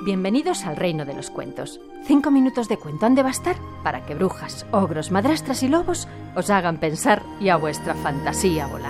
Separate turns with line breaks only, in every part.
Bienvenidos al reino de los cuentos. 5 minutos de cuento han de bastar para que brujas, ogros, madrastras y lobos os hagan pensar y a vuestra fantasía volar.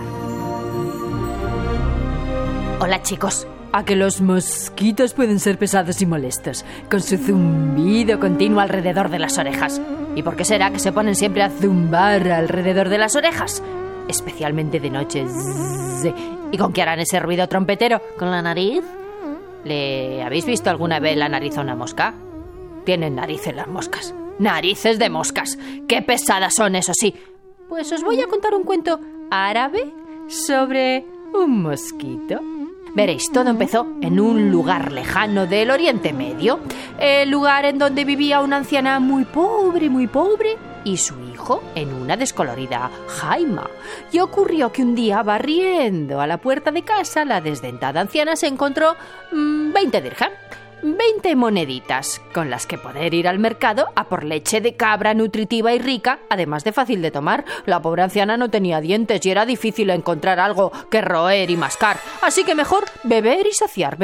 Hola chicos. ¿A que los mosquitos pueden ser pesados y molestos, con su zumbido continuo alrededor de las orejas? ¿Y por qué será que se ponen siempre a zumbar alrededor de las orejas? Especialmente de noche. ¿Y con qué harán ese ruido trompetero? ¿Con la nariz? ¿Le habéis visto alguna vez la nariz a una mosca? Tienen narices las moscas. ¡Narices de moscas! ¡Qué pesadas son, eso sí! Pues os voy a contar un cuento árabe sobre un mosquito. Veréis, todo empezó en un lugar lejano del Oriente Medio, el lugar en donde vivía una anciana muy pobre, y su hijo en una descolorida jaima. Y ocurrió que un día, barriendo a la puerta de casa, la desdentada anciana se encontró 20 dirham, 20 moneditas, con las que poder ir al mercado a por leche de cabra nutritiva y rica, además de fácil de tomar. La pobre anciana no tenía dientes y era difícil encontrar algo que roer y mascar, así que mejor beber y saciar.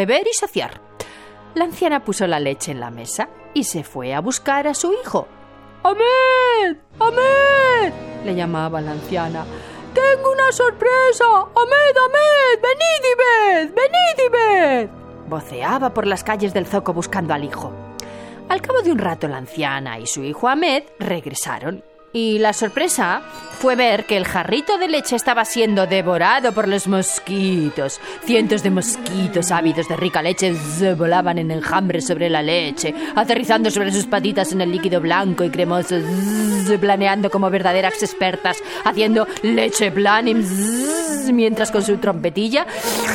La anciana puso la leche en la mesa y se fue a buscar a su hijo. ¡Ahmed! ¡Ahmed!, le llamaba la anciana. ¡Tengo una sorpresa! ¡Ahmed! ¡Venid y ved! Voceaba por las calles del zoco buscando al hijo. Al cabo de un rato la anciana y su hijo Ahmed regresaron, y la sorpresa fue ver que el jarrito de leche estaba siendo devorado por los mosquitos. Cientos de mosquitos ávidos de rica leche volaban en enjambre sobre la leche, aterrizando sobre sus patitas en el líquido blanco y cremoso, planeando como verdaderas expertas, haciendo leche planning, mientras con su trompetilla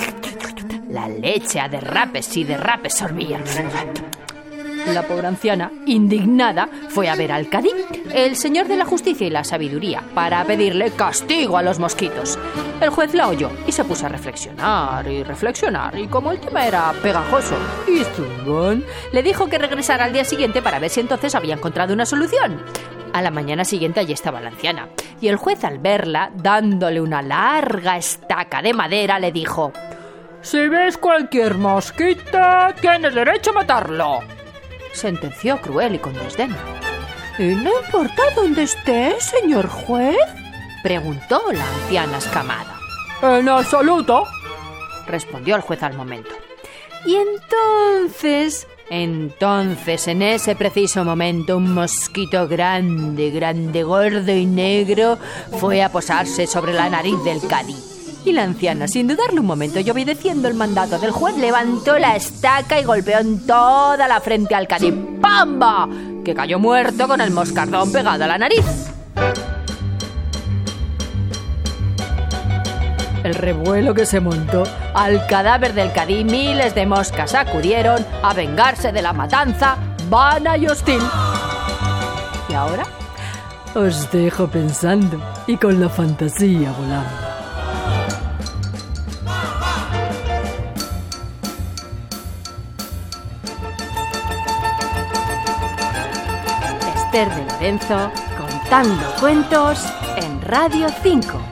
la leche a derrapes y derrapes sorbía. La pobre anciana, indignada, fue a ver al cadí, el señor de la justicia y la sabiduría, para pedirle castigo a los mosquitos. El juez la oyó y se puso a reflexionar, y como el tema era pegajoso y zumbón, le dijo que regresara al día siguiente para ver si entonces había encontrado una solución. A la mañana siguiente allí estaba la anciana, y el juez, al verla, dándole una larga estaca de madera, le dijo: «Si ves cualquier mosquito, tienes derecho a matarlo», sentenció cruel y con desdén. «¿Y no importa dónde esté, señor juez?», preguntó la anciana escamada. «En absoluto», respondió el juez al momento. Y entonces, en ese preciso momento, un mosquito grande, gordo y negro fue a posarse sobre la nariz del cadí. Y la anciana, sin dudarlo un momento y obedeciendo el mandato del juez, levantó la estaca y golpeó en toda la frente al cadí. ¡Pamba!, que cayó muerto con el moscardón pegado a la nariz. El revuelo que se montó. Al cadáver del cadí miles de moscas acudieron a vengarse de la matanza vana y hostil. Y ahora os dejo pensando y con la fantasía volando. Esther de Lorenzo, contando cuentos en Radio 5.